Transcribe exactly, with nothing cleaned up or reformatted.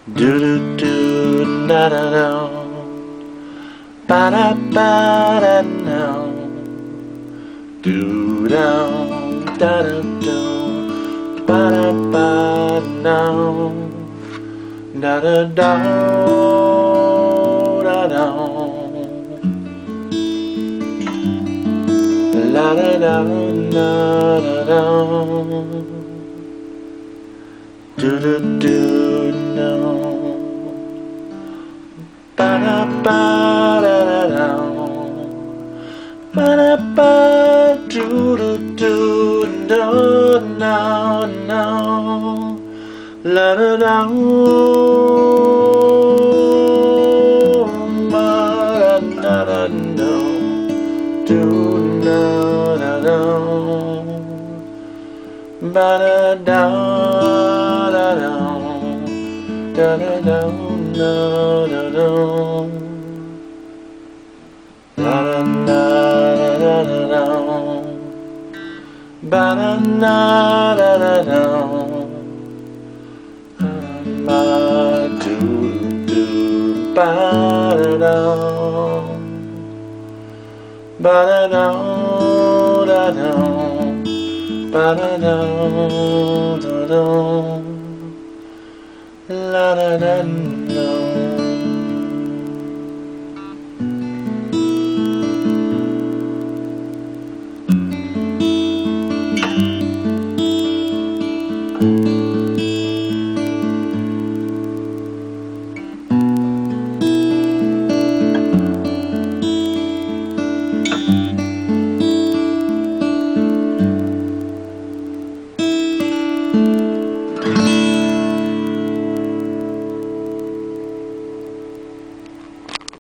Do do do da da da, ba da ba da da, do da da da da, ba da ba da da da da da da, la da da da da da, do do do no. Ba da ba da da da, ba da ba do do do no no no, la da da ba da da da no, do na da da, ba da da da da, da da da. No, no, no. La da da da da da. Ba da da da da da. Ba do do ba da da. Ba da da da da. Ba da da da da. La da da no.